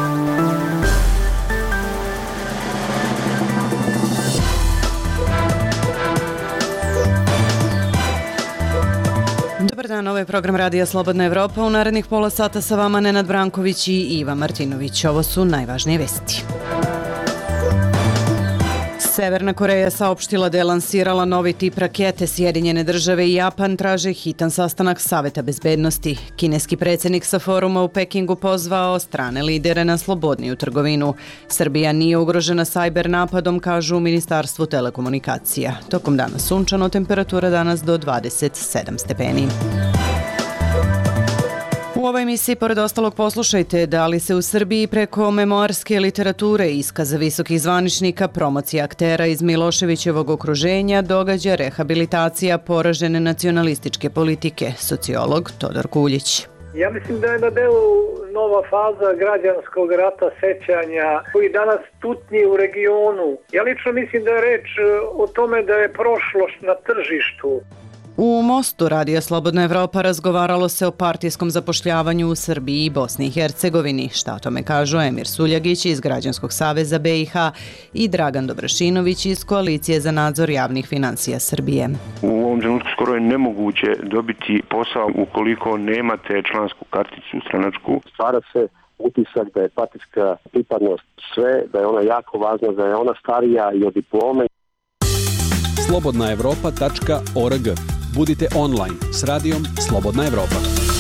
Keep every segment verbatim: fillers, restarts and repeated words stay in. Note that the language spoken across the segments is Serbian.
Dobar dan, ovo je program Radija Slobodna Evropa. U narednih pola sata sa vama Nenad Branković i Iva Martinović. Ovo su najvažnije vesti. Severna Koreja saopštila da je lansirala novi tip rakete. Sjedinjene države i Japan traže hitan sastanak Saveta bezbednosti. Kineski predsjednik sa foruma u Pekingu pozvao strane lidere na slobodniju trgovinu. Srbija nije ugrožena sajber napadom, kažu u Ministarstvu telekomunikacija. Tokom dana sunčano, temperatura danas do dvadeset sedam stepeni. U ovoj emisiji, pored ostalog, poslušajte da li se u Srbiji preko memoarske literature, iskaza visokih zvaničnika, promocija aktera iz Miloševićevog okruženja događa rehabilitacija poražene nacionalističke politike, sociolog Todor Kuljić. Ja mislim da je na delu nova faza građanskog rata sećanja koji danas tutnji u regionu. Ja lično mislim da je reč o tome da je prošlost na tržištu. U Mostu Radija Slobodna Evropa razgovaralo se o partijskom zapošljavanju u Srbiji i Bosni i Hercegovini. Šta o tome kažu Emir Suljagić iz Građanskog saveza B i H i Dragan Dobrašinović iz Koalicije za nadzor javnih finansija Srbije. U ovom trenutku skoro je nemoguće dobiti posao ukoliko nemate člansku karticu stranačku. Stvara se utisak da je partijska pripadnost sve, da je ona jako važna, da je ona starija i od diplome. slobodna evropa tačka org. Budite online s radijom Slobodna Evropa.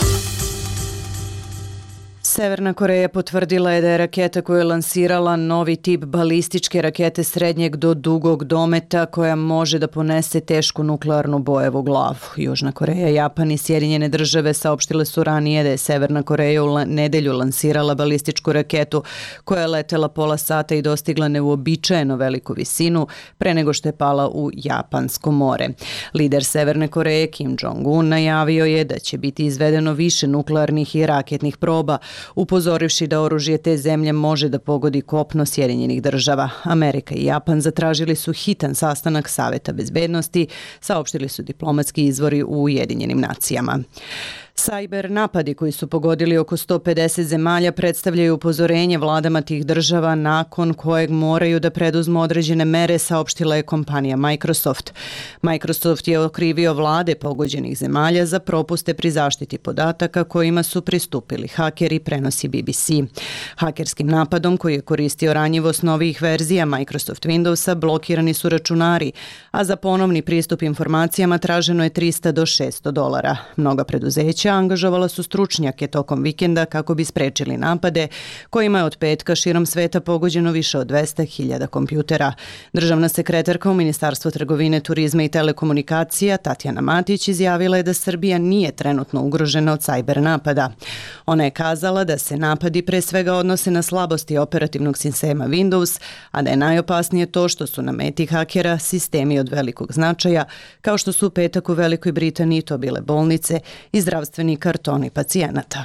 Severna Koreja potvrdila je da je raketa koju je lansirala novi tip balističke rakete srednjeg do dugog dometa koja može da ponese tešku nuklearnu bojevu glavu. Južna Koreja, Japan i Sjedinjene države saopštile su ranije da je Severna Koreja u nedelju lansirala balističku raketu koja je letela pola sata i dostigla neuobičajeno veliku visinu pre nego što je pala u Japansko more. Lider Severne Koreje Kim Jong-un najavio je da će biti izvedeno više nuklearnih i raketnih proba, upozorivši da oružje te zemlje može da pogodi kopno Sjedinjenih država. Amerika i Japan zatražili su hitan sastanak Saveta bezbednosti, saopštili su diplomatski izvori u Ujedinjenim nacijama. Sajber napadi koji su pogodili oko sto pedeset zemalja predstavljaju upozorenje vladama tih država nakon kojeg moraju da preduzmu određene mere, saopštila je kompanija Microsoft. Microsoft je okrivio vlade pogođenih zemalja za propuste pri zaštiti podataka kojima su pristupili hakeri, prenosi B B C. Hakerskim napadom koji je koristio ranjivost novih verzija Microsoft Windowsa blokirani su računari, a za ponovni pristup informacijama traženo je trista do šesto dolara. Mnoga preduzeća angažovala su stručnjake tokom vikenda kako bi sprečili napade, kojima je od petka širom sveta pogođeno više od dvesta hiljada kompjutera. Državna sekretarka u Ministarstvu trgovine, turizma i telekomunikacija Tatjana Matić izjavila je da Srbija nije trenutno ugrožena od sajber napada. Ona je kazala da se napadi pre svega odnose na slabosti operativnog sistema Windows, a da je najopasnije to što su na meti hakera sistemi od velikog značaja, kao što su u petak u Velikoj Britaniji to bile bolnice i zdravstveni kartoni pacijenata.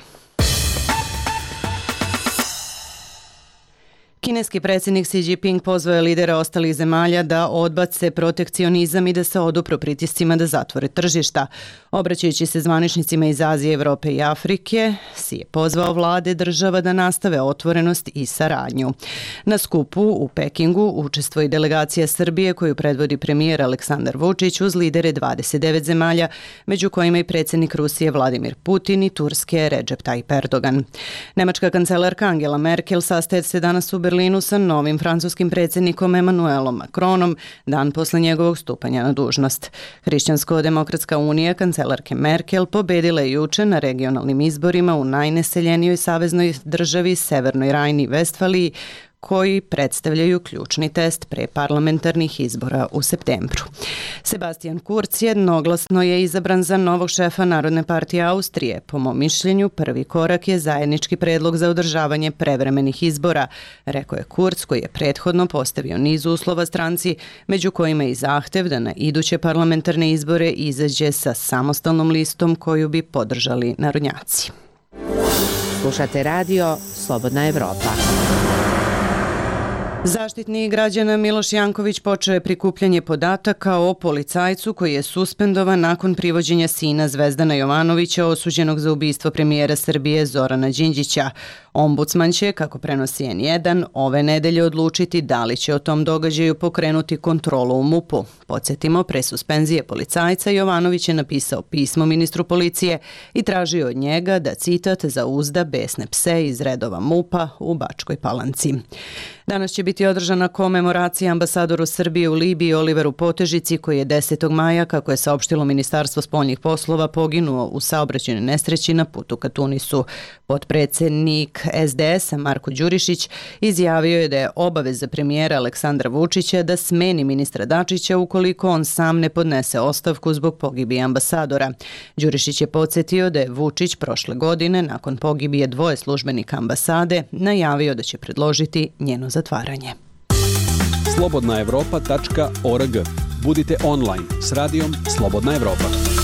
Kineski predsjednik Xi Jinping pozvao je lidere ostalih zemalja da odbace protekcionizam i da se odupru pritiscima da zatvore tržišta. Obraćajući se zvaničnicima iz Azije, Evrope i Afrike, Xi je pozvao vlade država da nastave otvorenost i saradnju. Na skupu u Pekingu učestvuje i delegacija Srbije koju predvodi premijer Aleksandar Vučić uz lidere dvadeset devet zemalja, među kojima i predsjednik Rusije Vladimir Putin i Turske Recep Tayyip Erdogan. Nemačka kancelarka Angela Merkel sastaje se danas u Berlinu sa novim francuskim predsjednikom Emmanuelom Macronom dan posle njegovog stupanja na dužnost. Hrišćansko-demokratska unija kancelarke Merkel pobedila je juče na regionalnim izborima u najneseljenijoj saveznoj državi Severnoj Rajni-Vestfaliji, koji predstavljaju ključni test pre parlamentarnih izbora u septembru. Sebastian Kurz jednoglasno je izabran za novog šefa Narodne partije Austrije. Po mom mišljenju, prvi korak je zajednički predlog za održavanje prevremenih izbora, rekao je Kurz, koji je prethodno postavio niz uslova stranci, među kojima i zahtev da na iduće parlamentarne izbore izađe sa samostalnom listom koju bi podržali narodnjaci. Slušate radio Slobodna Evropa. Zaštitnik građana Miloš Janković počeo je prikupljanje podataka o policajcu koji je suspendovan nakon privođenja sina Zvezdana Jovanovića osuđenog za ubistvo premijera Srbije Zorana Đinđića. Ombudsman će, kako prenosi en jedan, ove nedelje odlučiti da li će o tom događaju pokrenuti kontrolu u MUP-u. Podsjetimo, pre suspenzije policajca Jovanović je napisao pismo ministru policije i tražio od njega da, citat, zauzda besne pse iz redova MUP-a u Bačkoj Palanci. Danas će biti održana komemoracija ambasadoru Srbije u Libiji Oliveru Potežici, koji je desetog maja, kako je saopštilo Ministarstvo spoljnih poslova, poginuo u saobraćajnoj nesreći na putu ka Tunisu. Potpredsednik es de es-a Marko Đurišić izjavio je da je obaveza premijera Aleksandra Vučića da smeni ministra Dačića ukoliko on sam ne podnese ostavku zbog pogibije ambasadora. Đurišić je podsjetio da je Vučić prošle godine, nakon pogibije dvoje službenika ambasade, najavio da će predložiti njeno zatvaranje. slobodna evropa tačka org. Budite online s radijom Slobodna Evropa.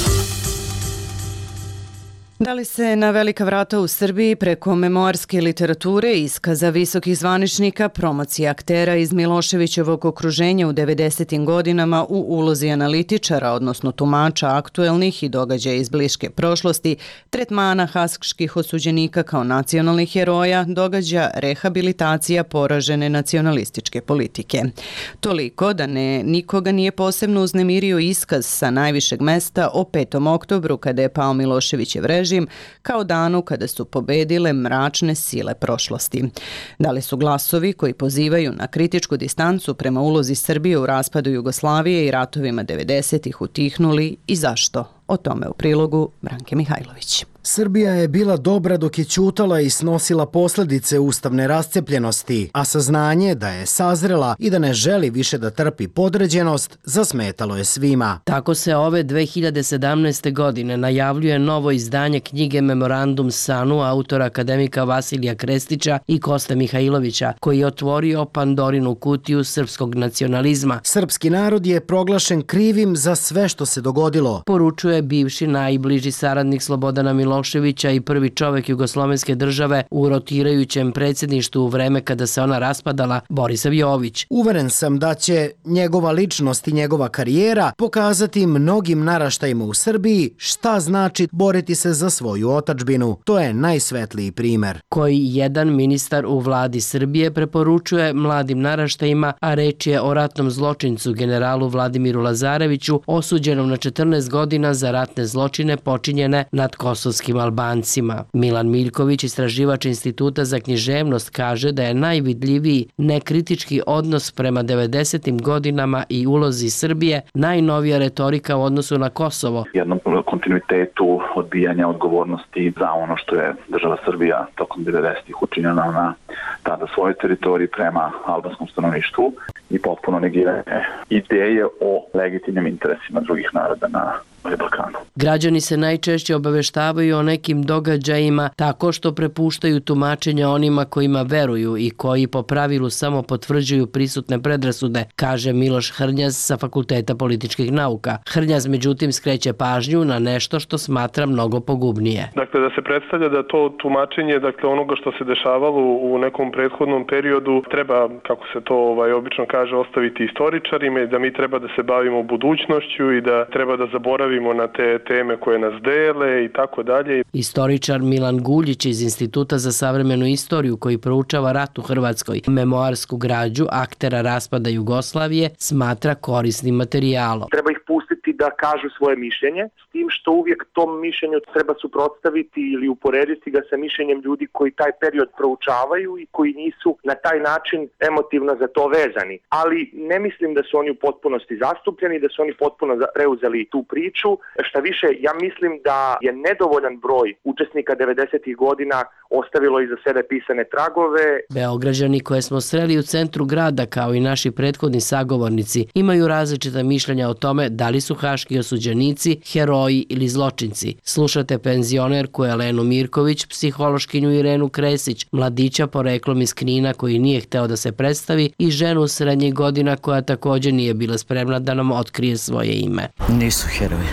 Da li se na velika vrata u Srbiji preko memoarske literature, iskaza visokih zvaničnika, promocija aktera iz Miloševićevog okruženja u devedesetim godinama u ulozi analitičara, odnosno tumača aktuelnih i događaja iz bliske prošlosti, tretmana haških osuđenika kao nacionalnih heroja, događa rehabilitacija poražene nacionalističke politike. Toliko da ne nikoga nije posebno uznemirio iskaz sa najvišeg mesta o petom oktobru kada je pao Miloševićev režim, kao danu kada su pobedile mračne sile prošlosti. Da li su glasovi koji pozivaju na kritičku distancu prema ulozi Srbije u raspadu Jugoslavije i ratovima devedesetih utihnuli i zašto? O tome u prilogu Branke Mihajlović. Srbija je bila dobra dok je ćutala i snosila posljedice ustavne rascepljenosti, a saznanje da je sazrela i da ne želi više da trpi podređenost zasmetalo je svima. Tako se ove dve hiljade sedamnaeste. godine najavljuje novo izdanje knjige Memorandum Sanu autora akademika Vasilija Krestića i Koste Mihajlovića, koji je otvorio Pandorinu kutiju srpskog nacionalizma. Srpski narod je proglašen krivim za sve što se dogodilo, poručuje bivši najbliži saradnik Slobodana Miloševića i prvi čovek jugoslovenske države u rotirajućem predsjedništvu u vreme kada se ona raspadala, Borisav Jović. Uveren sam da će njegova ličnost i njegova karijera pokazati mnogim naraštajima u Srbiji šta znači boriti se za svoju otadžbinu. To je najsvetliji primer. Koji jedan ministar u vladi Srbije preporučuje mladim naraštajima, a reč je o ratnom zločincu generalu Vladimiru Lazareviću, osuđenom na četrnaest godina za ratne zločine počinjene nad kosovskim Albancima. Milan Miljković, istraživač Instituta za književnost, kaže da je najvidljiviji nekritički odnos prema devedesetim godinama i ulozi Srbije najnovija retorika u odnosu na Kosovo. Jednom kontinuitetu odbijanja odgovornosti za ono što je država Srbija tokom devedesetih učinjena na tada svojoj teritoriji prema albanskom stanovništvu i potpuno negiranje ideje o legitimnim interesima drugih naroda na Balkanu. Građani se najčešće obaveštavaju o nekim događajima tako što prepuštaju tumačenja onima kojima veruju i koji po pravilu samo potvrđuju prisutne predrasude, kaže Miloš Hrnjaz sa Fakulteta političkih nauka. Hrnjaz međutim skreće pažnju na nešto što smatra mnogo pogubnije. Dakle, da se predstavlja da to tumačenje, dakle onoga što se dešavalo u nekom prethodnom periodu treba, kako se to ovaj obično kaže, ostaviti istoričarima i da mi treba da se bavimo budućnošću i da treba da zaboravimo na te teme koje nas dele i tako dalje. Istoričar Milan Guljić iz Instituta za savremenu istoriju, koji proučava rat u Hrvatskoj, memoarsku građu aktera raspada Jugoslavije, smatra korisnim materijalom. Treba ih pustiti da kažu svoje mišljenje, s tim što uvijek tom mišljenju treba suprotstaviti ili uporediti ga sa mišljenjem ljudi koji taj period proučavaju i koji nisu na taj način emotivno za to vezani. Ali ne mislim da su oni u potpunosti zastupljeni, da su oni potpuno preuzeli tu priču. Šta više, ja mislim da je nedovoljan broj učesnika devedesetih godina ostavilo iza sebe pisane tragove. Beograđani koje smo sreli u centru grada, kao i naši prethodni sagovornici, imaju različita mišljenja o tome da li su haški osuđenici heroji ili zločinci. Slušate penzionerku Elenu Mirković, psihološkinju Irenu Kresić, mladića poreklom iz Knina koji nije hteo da se predstavi i ženu srednjih godina koja također nije bila spremna da nam otkrije svoje ime. Nisu heroji,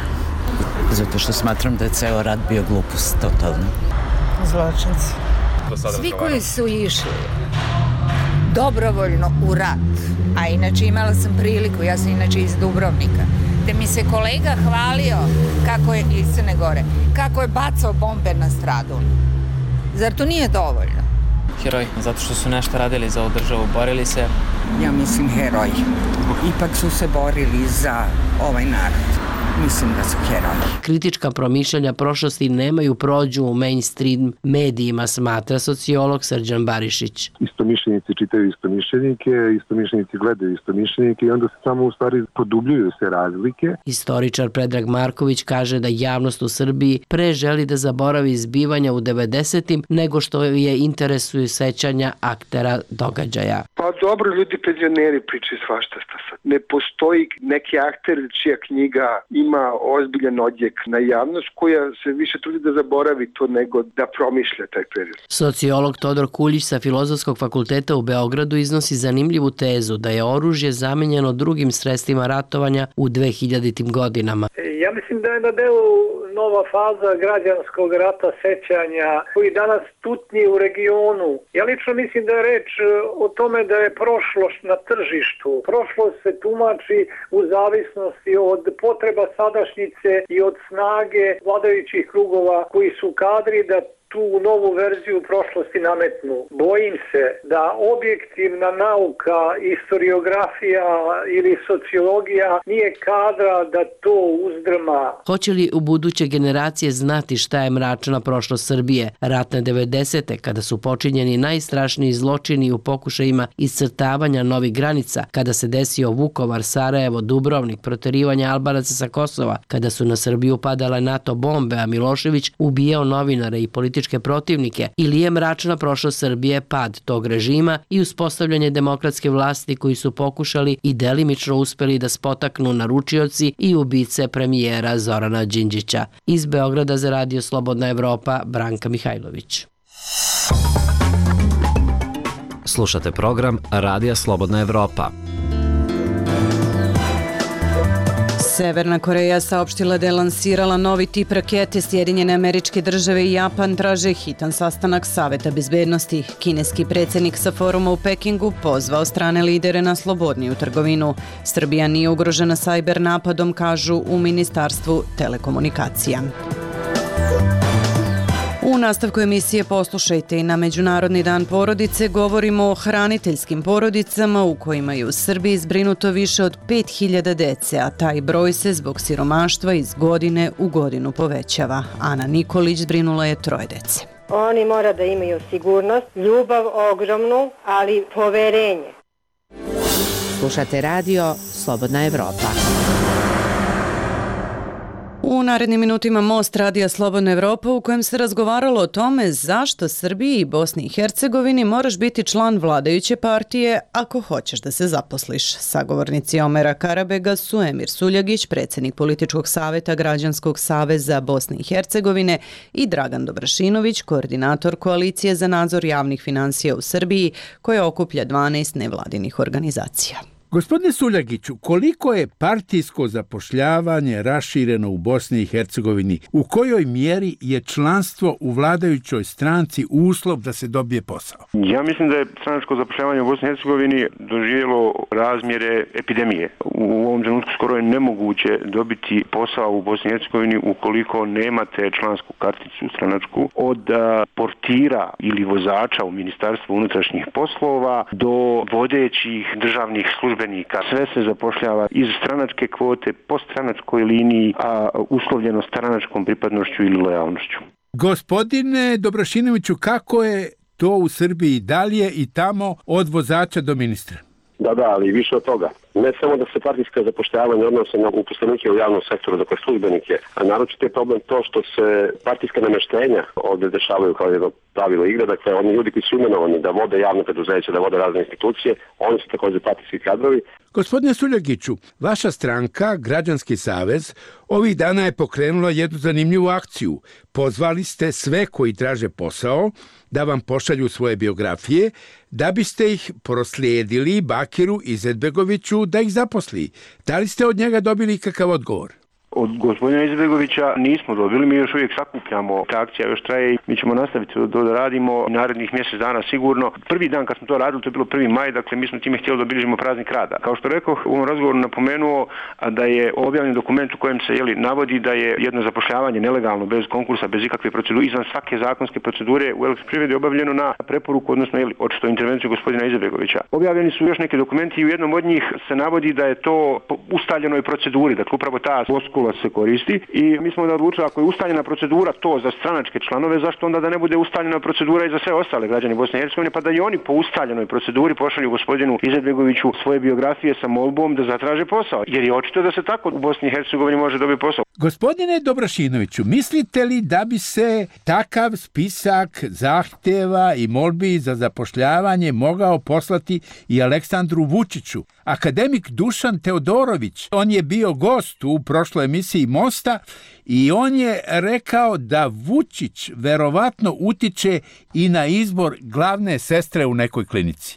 zato što smatram da je ceo rat bio glupost, totalno. Zločinci. Svi koji su išli dobrovoljno u rat, a inače imala sam priliku, ja sam inače iz Dubrovnika, te mi se kolega hvalio kako je, iz Crne Gore, kako je bacao bombe na Stradun. Zar to nije dovoljno? Heroj, zato što su nešto radili za ovu državu, borili se. Ja mislim heroj. Ipak su se borili za ovaj narod. Mislim da su heroji. Kritička promišljanja prošlosti nemaju prođu u mainstream medijima, smatra sociolog Srđan Barišić. Istomišljenici čitaju istomišljenike, istomišljenici gledaju istomišljenike i onda se samo u stvari produbljuju se razlike. Istoričar Predrag Marković kaže da javnost u Srbiji pre želi da zaboravi zbivanja u devedesetim nego što je interesuju sećanja aktera događaja. Pa dobro, ljudi penzioneri pričaju svašta šta sad. Ne postoji neki akter čija knjiga ima ozbiljan odjek na javnost koja se više trudi da zaboravi to nego da promišlja taj period. Sociolog Todor Kuljić sa Filozofskog fakulteta u Beogradu iznosi zanimljivu tezu da je oružje zamenjeno drugim sredstvima ratovanja u dvehiljaditim godinama. Ja mislim da je na delu nova faza građanskog rata sećanja koji danas tutnji u regionu. Ja lično mislim da je reč o tome da je prošlost na tržištu. Prošlost se tumači u zavisnosti od potreba sadašnjice i od snage vladajućih krugova koji su kadri da tu novu verziju prošlosti nametnu. Bojim se da objektivna nauka, historiografija ili sociologija nije kadra da to uzdrma. Hoće li u buduće generacije znati šta je mračna prošlost Srbije, ratne devedesete, kada su počinjeni najstrašniji zločini u pokušajima iscrtavanja novih granica, kada se desio Vukovar, Sarajevo, Dubrovnik, proterivanje Albanaca sa Kosova, kada su na Srbiju padale NATO bombe, a Milošević ubijao novinare i političke protivnike, ili je mračna prošlost Srbije pad tog režima i uspostavljanje demokratske vlasti koji su pokušali i delimično uspeli da spotaknu naručioci i ubice premijera Zorana Đinđića. Iz Beograda za Radio Slobodna Evropa, Branka Mihajlović. Slušate program Radija Slobodna Evropa. Severna Koreja saopštila da je lansirala novi tip rakete. Sjedinjene Američke Države i Japan traže hitan sastanak Saveta bezbednosti. Kineski predsjednik sa foruma u Pekingu pozvao strane lidere na slobodniju trgovinu. Srbija nije ugrožena sajber napadom, kažu u Ministarstvu telekomunikacija. U nastavku emisije poslušajte i na Međunarodni dan porodice govorimo o hraniteljskim porodicama u kojima je u Srbiji zbrinuto više od pet hiljada dece, a taj broj se zbog siromaštva iz godine u godinu povećava. Ana Nikolić zbrinula je troje dece. Oni mora da imaju sigurnost, ljubav ogromnu, ali poverenje. Slušate radio Slobodna Evropa. U narednim minutima Most Radija Slobodna Evropa u kojem se razgovaralo o tome zašto Srbiji i Bosni i Hercegovini moraš biti član vladajuće partije ako hoćeš da se zaposliš. Sagovornici Omera Karabega su Emir Suljagić, predsjednik Političkog saveta Građanskog saveza Bosne i Hercegovine, i Dragan Dobrašinović, koordinator Koalicije za nadzor javnih financija u Srbiji, koja okuplja dvanaest nevladinih organizacija. Gospodine Suljagiću, koliko je partijsko zapošljavanje rašireno u Bosni i Hercegovini? U kojoj mjeri je članstvo u vladajućoj stranci uslov da se dobije posao? Ja mislim da je stranačko zapošljavanje u Bosni i Hercegovini doživjelo razmjere epidemije. U ovom trenutku skoro je nemoguće dobiti posao u Bosni i Hercegovini ukoliko nemate člansku karticu stranačku, od portira ili vozača u Ministarstvu unutrašnjih poslova do vodećih državnih službenika. Sve se zapošljava iz stranačke kvote, po stranačkoj liniji, a uslovljeno stranačkom pripadnošću ili lojalnošću. Gospodine Dobrašinoviću, kako je to u Srbiji? Da li je i tamo od vozača do ministra? Da, da, ali više od toga. Ne samo da se partijska zapošljavanja odnose na uposlenike u javnom sektoru, dakle službenike, a naročito je problem to što se partijska nameštenja ovdje dešavaju kao jedno pravilo igre, dakle oni ljudi koji su imenovani da vode javne preduzeća, da vode razne institucije, oni su također partijski kadrovi. Gospodine Suljagiću, vaša stranka, Građanski savez, ovih dana je pokrenula jednu zanimljivu akciju. Pozvali ste sve koji traže posao da vam pošalju svoje biografije, da biste ih proslijedili Bakiru Izetbegoviću da ih zaposli. Da li ste od njega dobili kakav odgovor? Od gospodina Izetbegovića nismo dobili, mi još uvijek sakupljamo, ta akcija još traje i mi ćemo nastaviti to da radimo narednih mjesec dana sigurno. Prvi dan kad smo to radili, to je bilo prvi maj, dakle mi smo time htjeli da obilježimo praznik rada. Kao što rekao, u ovom razgovoru napomenuo da je objavljen dokument u kojem se jeli, navodi da je jedno zapošljavanje nelegalno, bez konkursa, bez ikakve procedure, izvan svake zakonske procedure u Elektroprivredi obavljeno na preporuku, odnosno jeli, očito intervenciju gospodina Izetbegovića. Objavljeni su još neki dokumenti i u jednom od njih se navodi da je to po ustaljenoj proceduri, dakle upravo ta floskula se koristi i mi smo da odlučili ako je ustaljena procedura to za stranačke članove, zašto onda da ne bude ustaljena procedura i za sve ostale građane Bosne i Hercegovine, pa da i oni po ustaljenoj proceduri pošalju gospodinu Izetbegoviću svoje biografije sa molbom da zatraže posao, jer je očito da se tako u Bosni i Hercegovini može dobiti posao. Gospodine Dobrašinoviću, mislite li da bi se takav spisak zahtjeva i molbi za zapošljavanje mogao poslati i Aleksandru Vučiću? Akademik Dušan Teodorović, on je bio gost u prošloj emisiji Mosta i on je rekao da Vučić verovatno utiče i na izbor glavne sestre u nekoj klinici.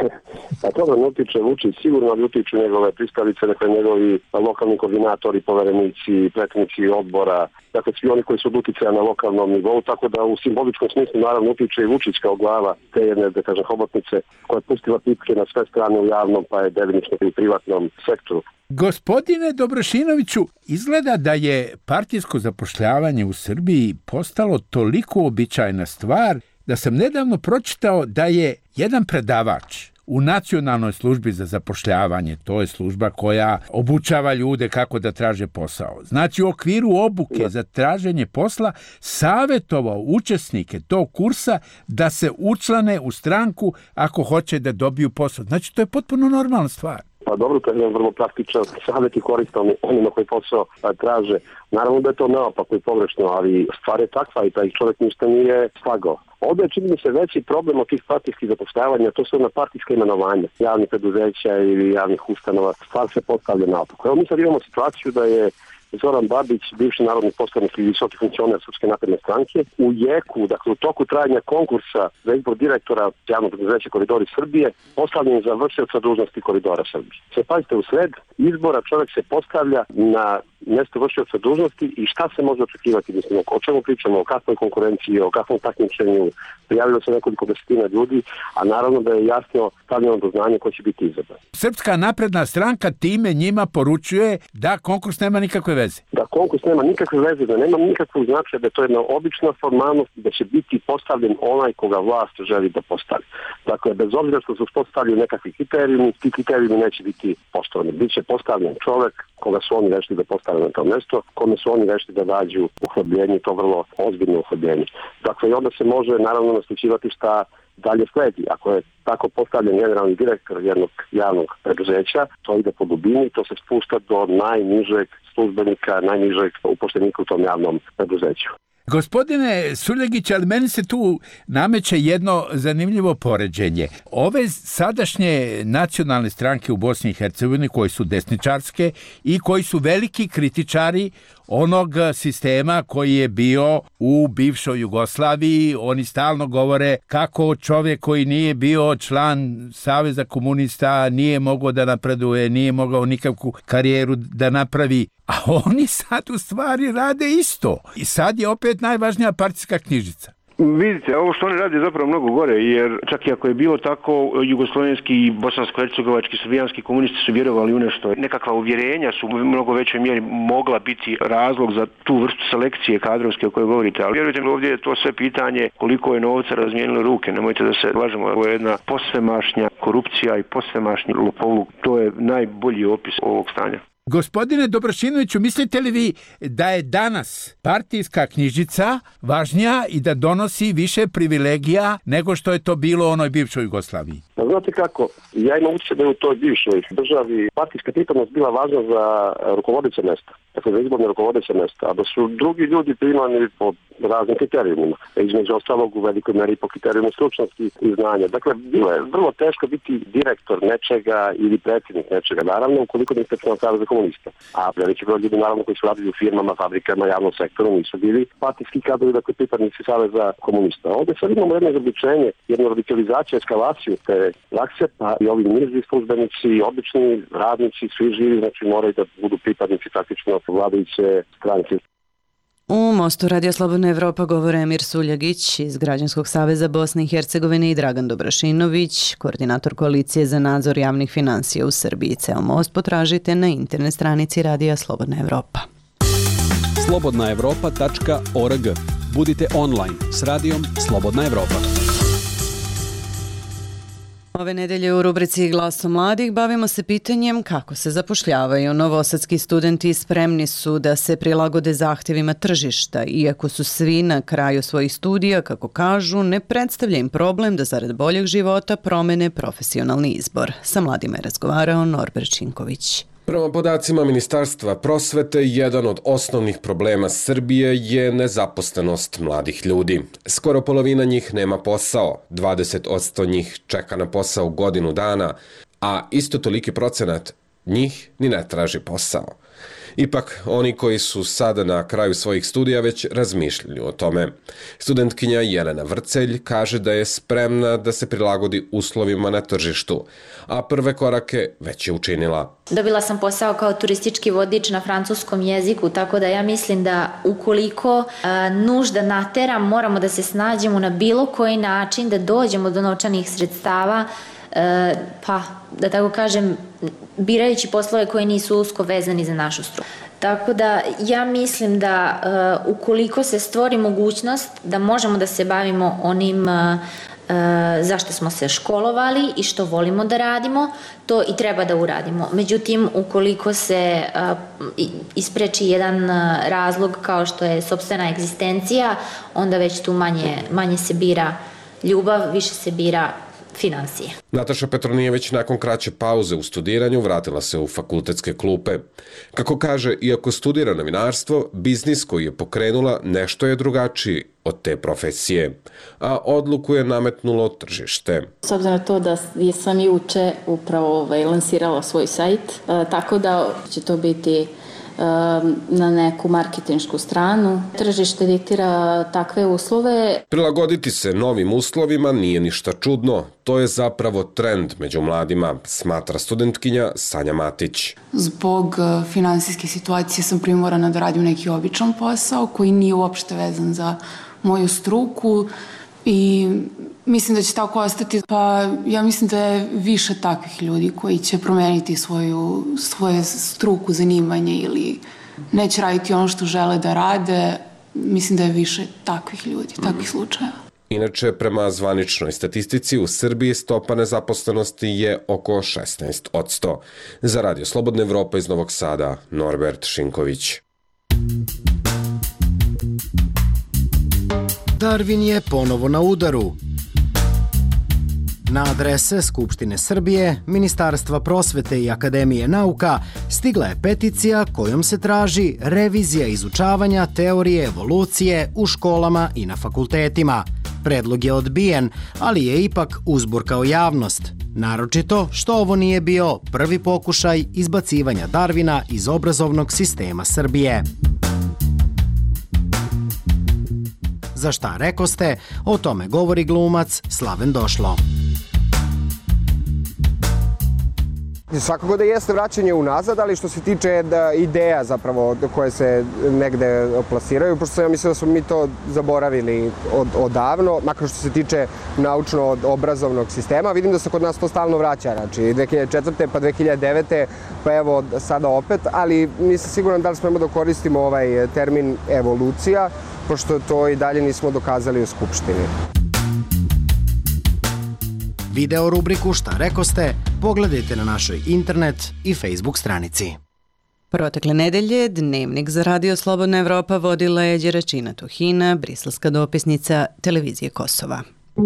A toga ne utiče Vučić, sigurno ali utiču njegove pristalice, dakle njegovi lokalni koordinatori, poverenici, predsjednici odbora, dakle svi oni koji su od uticaja na lokalnom nivou, tako da u simboličkom smislu naravno utiče i Vučić kao glava te jedne, da kažem, hobotnice koja je pustila pipke na sve strane u javnom pa je delimično i privatnom sektoru. Gospodine Dobrašinoviću, izgleda da je partijsko zapošljavanje u Srbiji postalo toliko običajna stvar da sam nedavno pročitao da je jedan predavač u Nacionalnoj službi za zapošljavanje, to je služba koja obučava ljude kako da traže posao. Znači u okviru obuke za traženje posla savjetovao učesnike tog kursa da se učlane u stranku ako hoće da dobiju posao. Znači to je potpuno normalna stvar. Pa dobro, to je jedan vrlo praktičan savjet i koristan onima koji posao traže. Naravno da je to neopako i pogrešno, ali stvar je takva i taj čovjek ništa nije slagao. Ovdje je čini mi se veći problem od tih partijskih zapošljavanja, to su ona partijska imenovanja javnih preduzeća ili javnih ustanova. Stvar se postavlja naopako. Evo mi sad imamo situaciju da je Zoran Babić, bivši narodni poslanik i visoki funkcioner Srpske napredne stranke, u jeku, dakle u toku trajanja konkursa za izbor direktora javnog preduzeća Koridori Srbije, postavljen za vršioca dužnosti Koridora Srbije. Se pazite, u sred izbora čovjek se postavlja na mjesto vršioca dužnosti i šta se može očekivati, mislim, o čemu pričamo, o kakvoj konkurenciji, o kakvom takmičenju, prijavilo se nekoliko desetina ljudi, a naravno da je jasno stavljeno do znanja ko će biti izabran. Srpska napredna stranka time njima poručuje da konkurs nema nikakve veze. Da konkurs nema nikakve veze, da nema nikakvog značaja, da je to jedna obična formalnost, da će biti postavljen onaj koga vlast želi da postavi. Dakle, bez obzira što su postavljeni nekakvi kriterijumi, ti kriterijumi neće biti postavljeni. Biće postavljen čovjek koga su oni rešili da postave na to mjesto, kome su oni rešili da dađu uhljebljenje, to vrlo ozbiljno uhljebljenje. Dakle, i onda se može naravno naslučivati šta dalje sledi. Ako je tako postavljen generalni direktor jednog javnog preduzeća, to ide po dubini, to se spušta do najnižeg službenika, najnižeg upošljenika u tom javnom preduzeću. Gospodine Suljegić, ali meni se tu nameće jedno zanimljivo poređenje. Ove sadašnje nacionalne stranke u Bosni i Hercegovini koji su desničarske i koji su veliki kritičari onog sistema koji je bio u bivšoj Jugoslaviji, oni stalno govore kako čovjek koji nije bio član Saveza komunista nije mogao da napreduje, nije mogao nikakvu karijeru da napravi, a oni sad u stvari rade isto. I sad je opet najvažnija partijska knjižica. Vidite, ovo što oni rade je zapravo mnogo gore, jer čak i ako je bilo tako, jugoslovenski i bosansko-hercegovački, srbijanski komunisti su vjerovali u nešto. Nekakva uvjerenja su u mnogo većoj mjeri mogla biti razlog za tu vrstu selekcije kadrovske o kojoj govorite, ali vjerujte mi, ovdje je to sve pitanje koliko je novca razmijenilo ruke. Nemojte da se lažemo, ovo je jedna posvemašnja korupcija i posvemašnji lopovluk. To je najbolji opis ovog stanja. Gospodine Dobrašinoviću, mislite li vi da je danas partijska knjižica važnija i da donosi više privilegija nego što je to bilo u onoj bivšoj Jugoslaviji? Znate kako, ja imam utjecaj da je u toj bivšoj državi partijska pripadnost bila važna za rukovodeće mjesta, dakle za izborne rukovodeće mjesta, a da su drugi ljudi primani po raznim kriterijumima, između ostalog u velikoj meri po kriterijumu stručnosti i znanja. Dakle, bilo je vrlo teško biti direktor nečega ili predsjednik nečega, naravno, ukoliko niste član Saveza komunista. A veliki broj ljudi, naravno, koji su radili u firmama, fabrikama, javnom sektoru, nisu bili partijski kadrovi, dakle, pripadnici Saveza komunista. Ovdje sad imamo jedno izobličenje, jednu radikalizaciju, eskalaciju te lakše, pa i ovi nižni službenici, obični radnici, svi živi, znači moraju da budu pripadnici praktično vladajuće stranke. U Mostu Radio Slobodna Evropa govore Emir Suljagić iz Građanskog saveza Bosne i Hercegovine i Dragan Dobrašinović, koordinator koalicije za nadzor javnih finansija u Srbiji. Ceo Most potražite na internet stranici Radija Slobodna Evropa. slobodna evropa tačka org. Budite online s radijom Slobodna Evropa. Ove nedelje u rubrici Glasom mladih bavimo se pitanjem kako se zapošljavaju. Novosadski studenti spremni su da se prilagode zahtjevima tržišta, iako su svi na kraju svojih studija, kako kažu, ne predstavlja im problem da zarad boljeg života promene profesionalni izbor. Sa mladima je razgovarao Norbert Činković. Prema podacima Ministarstva prosvete, jedan od osnovnih problema Srbije je nezaposlenost mladih ljudi. Skoro polovina njih nema posao, dvadeset posto njih čeka na posao godinu dana, a isto toliki procenat njih ni ne traži posao. Ipak, oni koji su sada na kraju svojih studija već razmišljaju o tome. Studentkinja Jelena Vrcelj kaže da je spremna da se prilagodi uslovima na tržištu, a prve korake već je učinila. Dobila sam posao kao turistički vodič na francuskom jeziku, tako da ja mislim da ukoliko a, nužda natera, moramo da se snađemo na bilo koji način da dođemo do novčanih sredstava, a, pa da tako kažem, birajući poslove koji nisu usko vezani za našu struku. Tako da ja mislim da uh, ukoliko se stvori mogućnost da možemo da se bavimo onim uh, uh, zašto smo se školovali i što volimo da radimo, to i treba da uradimo. Međutim, ukoliko se uh, ispreči jedan uh, razlog kao što je sopstvena egzistencija, onda već tu manje, manje se bira ljubav, više se bira finansije. Nataša Petronijević nakon kraće pauze u studiranju vratila se u fakultetske klupe. Kako kaže, iako studira novinarstvo, biznis koji je pokrenula nešto je drugačiji od te profesije, a odluku je nametnulo tržište. S obzirom na to da sam juče upravo ovaj, lansirala svoj sajt, tako da će to biti na neku marketinšku stranu. Tržište diktira takve uslove. Prilagoditi se novim uslovima nije ništa čudno. To je zapravo trend među mladima, smatra studentkinja Sanja Matić. Zbog finansijske situacije sam primorana da radim neki običan posao koji nije uopšte vezan za moju struku i mislim da će tako ostati. Pa ja mislim da je više takvih ljudi koji će promeniti svoju, svoju struku, zanimanje ili neće raditi ono što žele da rade. Mislim da je više takvih ljudi, takvih slučajeva. Inače, prema zvaničnoj statistici, u Srbiji stopa nezaposlenosti je oko šesnaest posto. Za Radio Slobodna Evropa iz Novog Sada, Norbert Šinković. Darvin je ponovo na udaru. Na adrese Skupštine Srbije, Ministarstva prosvete i Akademije nauka stigla je peticija kojom se traži revizija izučavanja teorije evolucije u školama i na fakultetima. Predlog je odbijen, ali je ipak uzburkao javnost. Naročito što ovo nije bio prvi pokušaj izbacivanja Darvina iz obrazovnog sistema Srbije. Za šta rekoste, o tome govori glumac Slaven Došlo. Svakako da jeste vraćanje unazad, ali što se tiče ideja zapravo koje se negde plasiraju, pošto ja mislim da smo mi to zaboravili od, odavno, makar što se tiče naučno-obrazovnog sistema. Vidim da se kod nas to stalno vraća, znači dve hiljade četvrte pa dve hiljade devete pa evo sada opet, ali nisam siguran da li smemo da koristimo ovaj termin evolucija, pošto to i dalje nismo dokazali u Skupštini. Video rubriku Šta rekoste pogledajte na našoj internet i Facebook stranici. Protekle nedelje Dnevnik za Radio Slobodna Evropa vodila je Đeračina Tuhina, briselska dopisnica Televizije Kosova.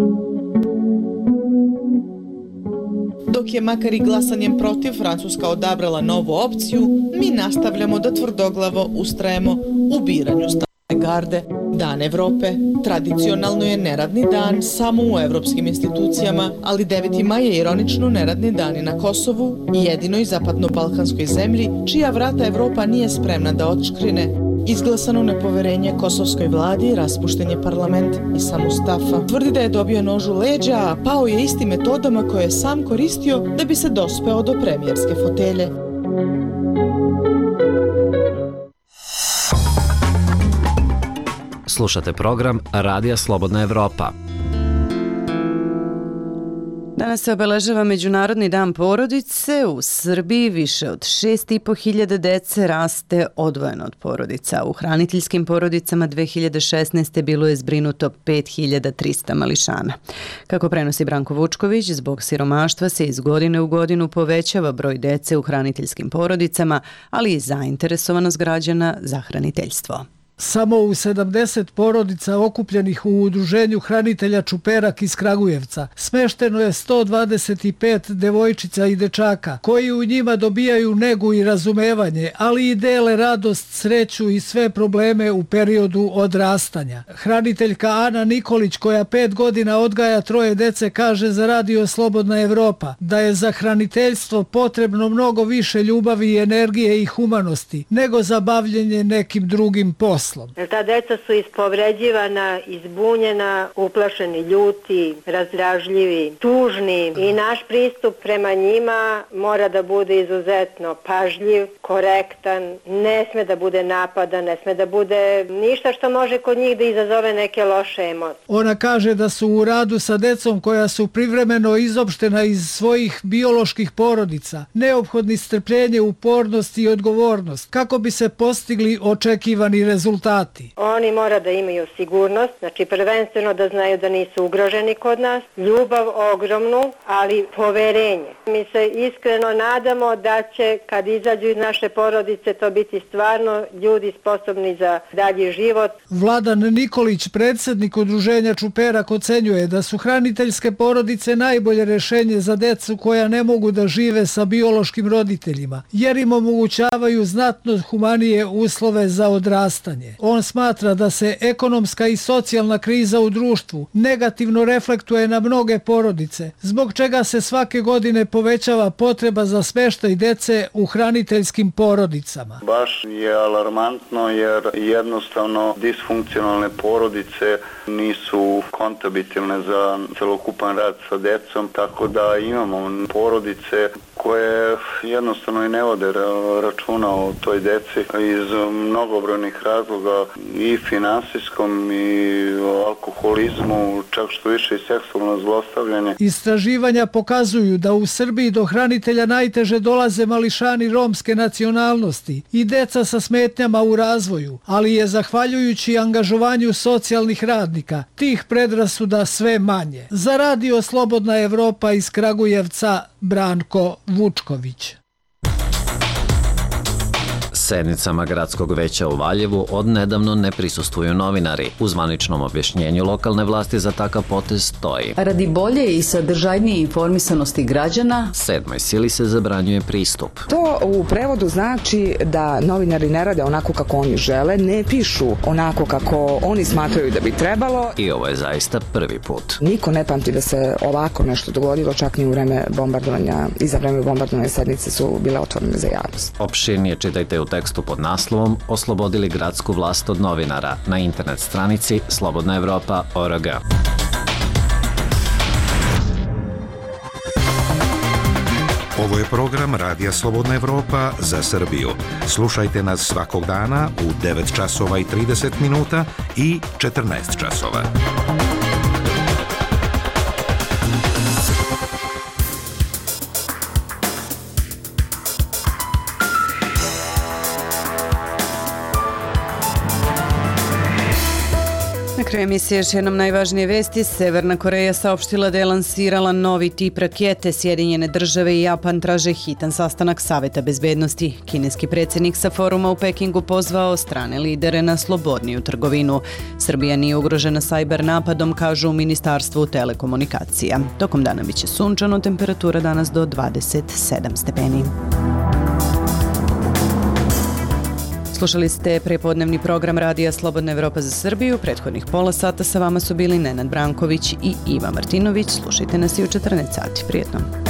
Dok je makar i glasanjem protiv Francuska odabrala novu opciju, mi nastavljamo da tvrdoglavo ustrajemo u biranju Stare garde. Dan Evrope tradicionalno je neradni dan samo u evropskim institucijama, ali deveti maj je ironično neradni dan i na Kosovu, jedinoj zapadno-balkanskoj zemlji, čija vrata Evropa nije spremna da otškrine. Izglasano nepoverenje kosovskoj vladi, raspušten je parlament i sam Mustafa tvrdi da je dobio nož u leđa, a pao je istim metodama koje je sam koristio da bi se dospeo do premijerske fotelje. Slušate program Radija Slobodna Evropa. Danas se obeležava Međunarodni dan porodice. U Srbiji više od šest i po hiljada dece raste odvojeno od porodica. U hraniteljskim porodicama dve hiljade šesnaeste. bilo je zbrinuto pet hiljada trista mališana. Kako prenosi Branko Vučković, zbog siromaštva se iz godine u godinu povećava broj dece u hraniteljskim porodicama, ali i zainteresovanost građana za hraniteljstvo. Samo u sedamdeset porodica okupljenih u udruženju hranitelja Čuperak iz Kragujevca smešteno je sto dvadeset pet devojčica i dečaka koji u njima dobijaju negu i razumevanje, ali i dele radost, sreću i sve probleme u periodu odrastanja. Hraniteljka Ana Nikolić, koja pet godina odgaja troje dece, kaže za Radio Slobodna Evropa da je za hraniteljstvo potrebno mnogo više ljubavi i energije i humanosti nego za bavljenje nekim drugim poslom. Ta deca su ispovređivana, izbunjena, uplašeni, ljuti, razdražljivi, tužni i naš pristup prema njima mora da bude izuzetno pažljiv, korektan, ne sme da bude napadan, ne sme da bude ništa što može kod njih da izazove neke loše emocije. Ona kaže da su u radu sa decom koja su privremeno izopštena iz svojih bioloških porodica neophodni strpljenje, upornost i odgovornost kako bi se postigli očekivani rezultati. Oni mora da imaju sigurnost, znači prvenstveno da znaju da nisu ugroženi kod nas, ljubav ogromnu, ali poverenje. Mi se iskreno nadamo da će kad izađu iz naše porodice to biti stvarno ljudi sposobni za dalji život. Vladan Nikolić, predsjednik udruženja Čuperak, ocenjuje da su hraniteljske porodice najbolje rješenje za decu koja ne mogu da žive sa biološkim roditeljima, jer im omogućavaju znatno humanije uslove za odrastanje. On smatra da se ekonomska i socijalna kriza u društvu negativno reflektuje na mnoge porodice, zbog čega se svake godine povećava potreba za smještaj dece u hraniteljskim porodicama. Baš je alarmantno jer jednostavno disfunkcionalne porodice nisu kompatibilne za celokupan rad sa decom, tako da imamo porodice koje jednostavno i ne vode računa o toj deci iz mnogobrojnih razloga, i finansijskom i alkoholizmu, čak što više i seksualno zlostavljanje. Istraživanja pokazuju da u Srbiji do hranitelja najteže dolaze mališani romske nacionalnosti i deca sa smetnjama u razvoju, ali je zahvaljujući angažovanju socijalnih radnika tih predrasuda sve manje. Za Radio Slobodna Evropa iz Kragujevca, Branko Vučković. Sednicama gradskog veća u Valjevu odnedavno ne prisustvuju novinari. U zvaničnom objašnjenju lokalne vlasti za takav potez stoji: radi bolje i sadržajnije informisanosti građana, sedmoj sili se zabranjuje pristup. To u prevodu znači da novinari ne rade onako kako oni žele, ne pišu onako kako oni smatraju da bi trebalo. I ovo je zaista prvi put. Niko ne pamti da se ovako nešto dogodilo, čak ni u vreme bombardovanja. I za vreme bombardovanja sednice su bile otvorene za javnost. Opširnije čitajte u tekstu pod naslovom "Oslobodili gradsku vlast od novinara" na internet stranici slobodna evropa tačka org. Ovo je program Radija Slobodna Evropa za Srbiju. Slušajte nas svakog dana u devet časova i trideset minuta i četrnaest časova. Na kraju emisije još jednom najvažnije vesti. Severna Koreja saopštila da je lansirala novi tip rakete. Sjedinjene države i Japan traže hitan sastanak Saveta bezbednosti. Kineski predsjednik sa foruma u Pekingu pozvao strane lidere na slobodniju trgovinu. Srbija nije ugrožena sajber napadom, kažu u Ministarstvu telekomunikacija. Tokom dana biće sunčano, temperatura danas do dvadeset sedam stepeni. Slušali ste prepodnevni program Radija Slobodna Evropa za Srbiju. Prethodnih pola sata sa vama su bili Nenad Branković i Iva Martinović. Slušajte nas i u četrnaest sati. Prijetno.